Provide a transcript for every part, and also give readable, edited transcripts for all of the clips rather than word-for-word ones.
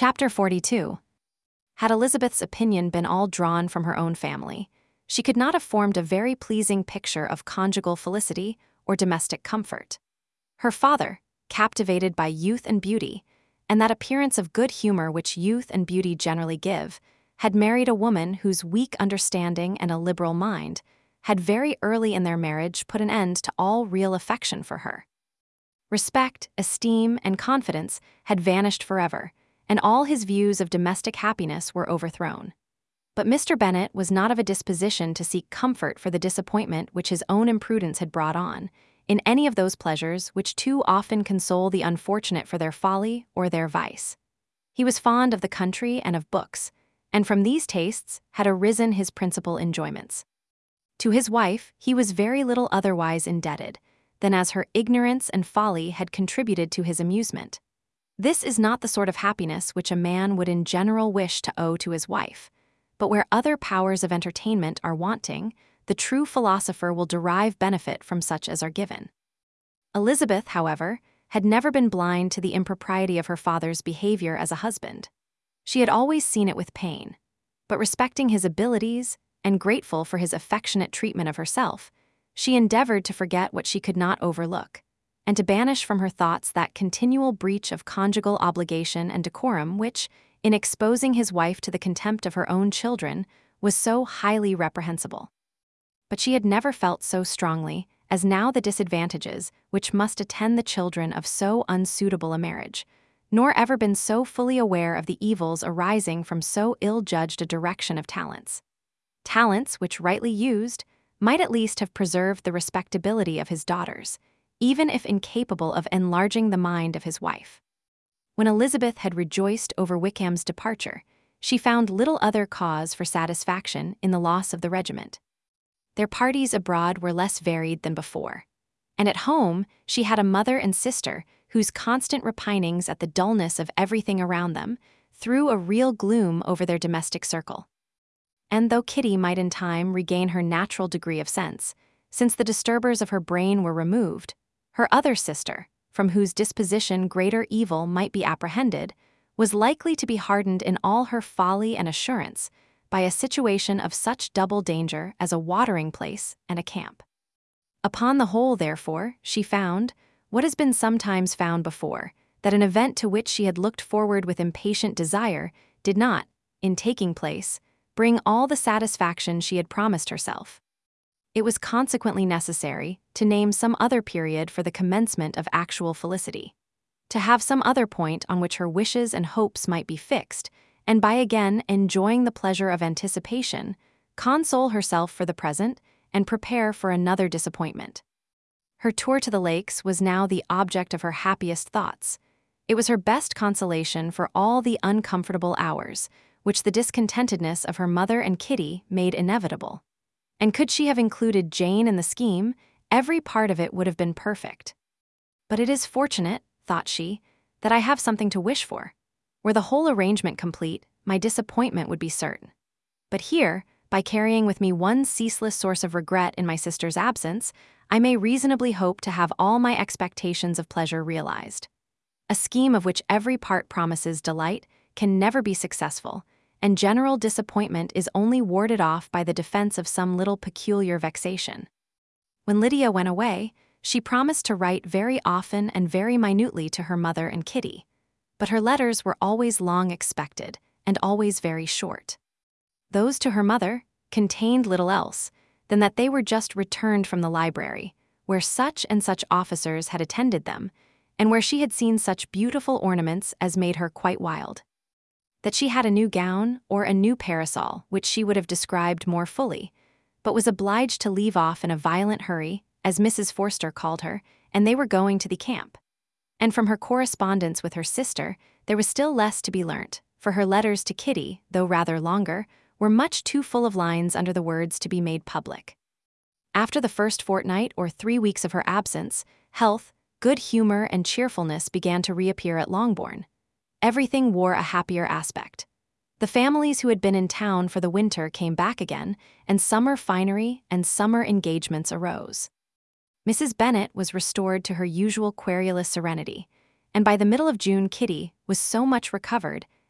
Chapter 42. Had Elizabeth's opinion been all drawn from her own family, she could not have formed a very pleasing picture of conjugal felicity or domestic comfort. Her father, captivated by youth and beauty, and that appearance of good humor which youth and beauty generally give, had married a woman whose weak understanding and a liberal mind had very early in their marriage put an end to all real affection for her. Respect, esteem, and confidence had vanished forever, and all his views of domestic happiness were overthrown. But Mr. Bennet was not of a disposition to seek comfort for the disappointment which his own imprudence had brought on, in any of those pleasures which too often console the unfortunate for their folly or their vice. He was fond of the country and of books, and from these tastes had arisen his principal enjoyments. To his wife he was very little otherwise indebted than as her ignorance and folly had contributed to his amusement. This is not the sort of happiness which a man would in general wish to owe to his wife, but where other powers of entertainment are wanting, the true philosopher will derive benefit from such as are given. Elizabeth, however, had never been blind to the impropriety of her father's behavior as a husband. She had always seen it with pain, but respecting his abilities and grateful for his affectionate treatment of herself, she endeavored to forget what she could not overlook, and to banish from her thoughts that continual breach of conjugal obligation and decorum which, in exposing his wife to the contempt of her own children, was so highly reprehensible. But she had never felt so strongly as now the disadvantages which must attend the children of so unsuitable a marriage, nor ever been so fully aware of the evils arising from so ill-judged a direction of talents. Talents which, rightly used, might at least have preserved the respectability of his daughters, even if incapable of enlarging the mind of his wife. When Elizabeth had rejoiced over Wickham's departure, she found little other cause for satisfaction in the loss of the regiment. Their parties abroad were less varied than before, and at home she had a mother and sister whose constant repinings at the dullness of everything around them threw a real gloom over their domestic circle. And though Kitty might in time regain her natural degree of sense, since the disturbers of her brain were removed, her other sister, from whose disposition greater evil might be apprehended, was likely to be hardened in all her folly and assurance by a situation of such double danger as a watering place and a camp. Upon the whole, therefore, she found, what has been sometimes found before, that an event to which she had looked forward with impatient desire did not, in taking place, bring all the satisfaction she had promised herself. It was consequently necessary to name some other period for the commencement of actual felicity, to have some other point on which her wishes and hopes might be fixed, and by again enjoying the pleasure of anticipation, console herself for the present and prepare for another disappointment. Her tour to the lakes was now the object of her happiest thoughts. It was her best consolation for all the uncomfortable hours which the discontentedness of her mother and Kitty made inevitable. And could she have included Jane in the scheme, every part of it would have been perfect. But it is fortunate, thought she, that I have something to wish for. Were the whole arrangement complete, my disappointment would be certain. But here, by carrying with me one ceaseless source of regret in my sister's absence, I may reasonably hope to have all my expectations of pleasure realized. A scheme of which every part promises delight can never be successful, and general disappointment is only warded off by the defense of some little peculiar vexation. When Lydia went away, she promised to write very often and very minutely to her mother and Kitty, but her letters were always long expected and always very short. Those to her mother contained little else than that they were just returned from the library, where such and such officers had attended them, and where she had seen such beautiful ornaments as made her quite wild. That she had a new gown or a new parasol, which she would have described more fully, but was obliged to leave off in a violent hurry, as Mrs. Forster called her, and they were going to the camp. And from her correspondence with her sister, there was still less to be learnt, for her letters to Kitty, though rather longer, were much too full of lines under the words to be made public. After the first fortnight or 3 weeks of her absence, health, good humor, and cheerfulness began to reappear at Longbourn. Everything wore a happier aspect. The families who had been in town for the winter came back again, and summer finery and summer engagements arose. Mrs. Bennet was restored to her usual querulous serenity, and by the middle of June Kitty was so much recovered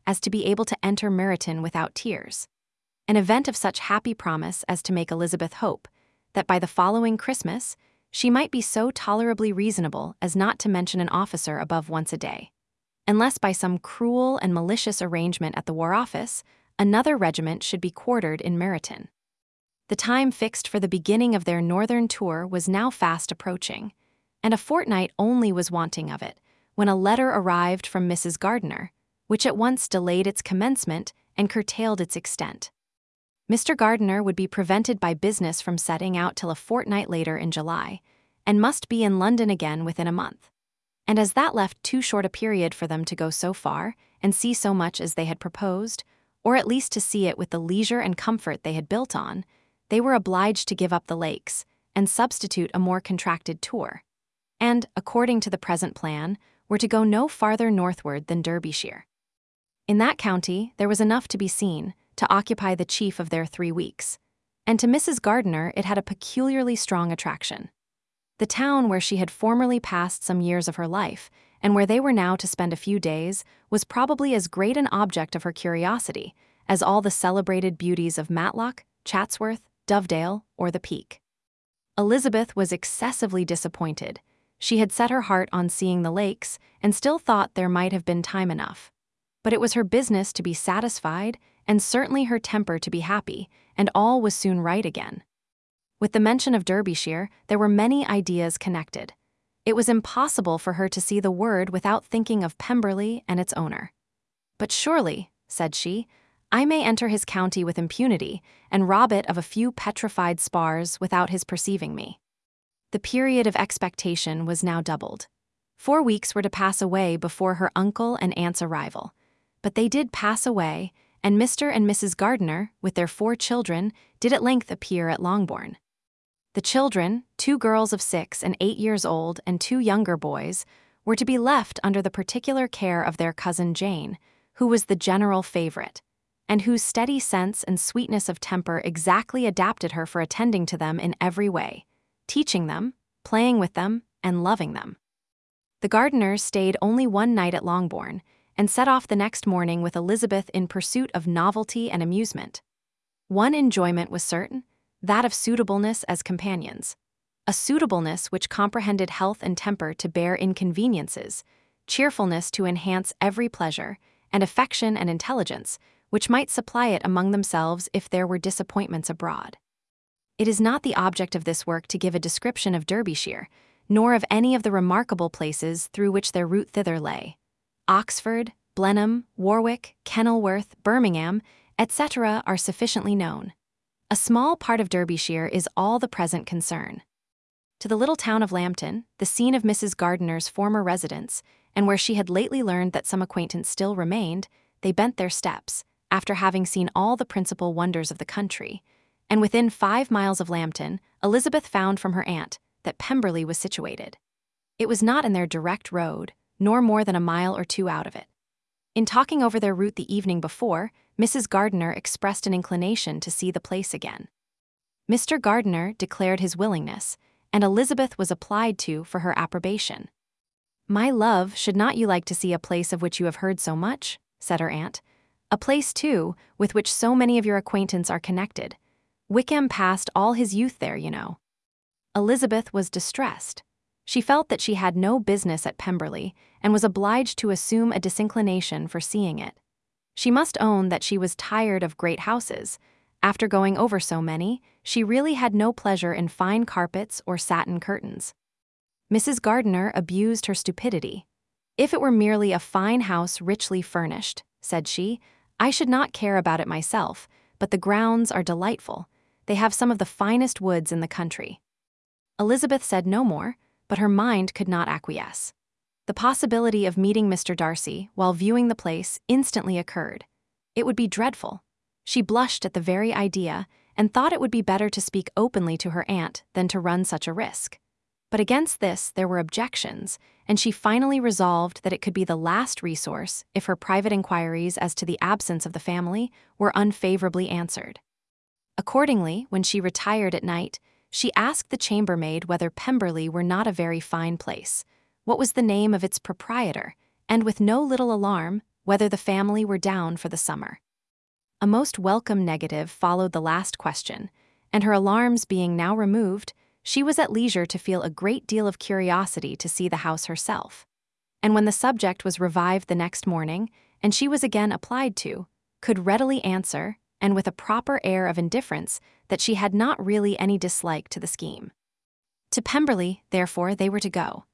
as to be able to enter Meryton without tears. An event of such happy promise as to make Elizabeth hope that by the following Christmas, she might be so tolerably reasonable as not to mention an officer above once a day. Unless by some cruel and malicious arrangement at the War Office, another regiment should be quartered in Meryton. The time fixed for the beginning of their northern tour was now fast approaching, and a fortnight only was wanting of it, when a letter arrived from Mrs. Gardiner, which at once delayed its commencement and curtailed its extent. Mr. Gardiner would be prevented by business from setting out till a fortnight later in July, and must be in London again within a month. And as that left too short a period for them to go so far and see so much as they had proposed, or at least to see it with the leisure and comfort they had built on, they were obliged to give up the lakes and substitute a more contracted tour, and, according to the present plan, were to go no farther northward than Derbyshire. In that county there was enough to be seen to occupy the chief of their 3 weeks, and to Mrs. Gardiner it had a peculiarly strong attraction. The town where she had formerly passed some years of her life, and where they were now to spend a few days, was probably as great an object of her curiosity as all the celebrated beauties of Matlock, Chatsworth, Dovedale, or the Peak. Elizabeth was excessively disappointed. She had set her heart on seeing the lakes, and still thought there might have been time enough. But it was her business to be satisfied, and certainly her temper to be happy, and all was soon right again. With the mention of Derbyshire, there were many ideas connected. It was impossible for her to see the word without thinking of Pemberley and its owner. "But surely," said she, "I may enter his county with impunity, and rob it of a few petrified spars without his perceiving me." The period of expectation was now doubled. 4 weeks were to pass away before her uncle and aunt's arrival. But they did pass away, and Mr. and Mrs. Gardiner, with their 4 children, did at length appear at Longbourn. The children, 2 girls of 6 and 8 years old and 2 younger boys, were to be left under the particular care of their cousin Jane, who was the general favorite, and whose steady sense and sweetness of temper exactly adapted her for attending to them in every way, teaching them, playing with them, and loving them. The Gardiners stayed only one night at Longbourn, and set off the next morning with Elizabeth in pursuit of novelty and amusement. One enjoyment was certain, that of suitableness as companions. A suitableness which comprehended health and temper to bear inconveniences, cheerfulness to enhance every pleasure, and affection and intelligence, which might supply it among themselves if there were disappointments abroad. It is not the object of this work to give a description of Derbyshire, nor of any of the remarkable places through which their route thither lay. Oxford, Blenheim, Warwick, Kenilworth, Birmingham, etc. are sufficiently known. A small part of Derbyshire is all the present concern. To the little town of Lambton, the scene of Mrs. Gardiner's former residence, and where she had lately learned that some acquaintance still remained, they bent their steps, after having seen all the principal wonders of the country, and within 5 miles of Lambton, Elizabeth found from her aunt that Pemberley was situated. It was not in their direct road, nor more than a mile or 2 out of it. In talking over their route the evening before, Mrs. Gardiner expressed an inclination to see the place again. Mr. Gardiner declared his willingness, and Elizabeth was applied to for her approbation. "My love, should not you like to see a place of which you have heard so much?" said her aunt. "A place, too, with which so many of your acquaintance are connected. Wickham passed all his youth there, you know." Elizabeth was distressed. She felt that she had no business at Pemberley, and was obliged to assume a disinclination for seeing it. She must own that she was tired of great houses. After going over so many, she really had no pleasure in fine carpets or satin curtains. Mrs. Gardiner abused her stupidity. "If it were merely a fine house richly furnished," said she, "I should not care about it myself, but the grounds are delightful. They have some of the finest woods in the country." Elizabeth said no more, but her mind could not acquiesce. The possibility of meeting Mr. Darcy while viewing the place instantly occurred. It would be dreadful. She blushed at the very idea, and thought it would be better to speak openly to her aunt than to run such a risk. But against this there were objections, and she finally resolved that it could be the last resource if her private inquiries as to the absence of the family were unfavorably answered. Accordingly, when she retired at night, she asked the chambermaid whether Pemberley were not a very fine place, what was the name of its proprietor, and with no little alarm, whether the family were down for the summer. A most welcome negative followed the last question, and her alarms being now removed, she was at leisure to feel a great deal of curiosity to see the house herself. And when the subject was revived the next morning, and she was again applied to, could readily answer, and with a proper air of indifference, that she had not really any dislike to the scheme. To Pemberley, therefore, they were to go,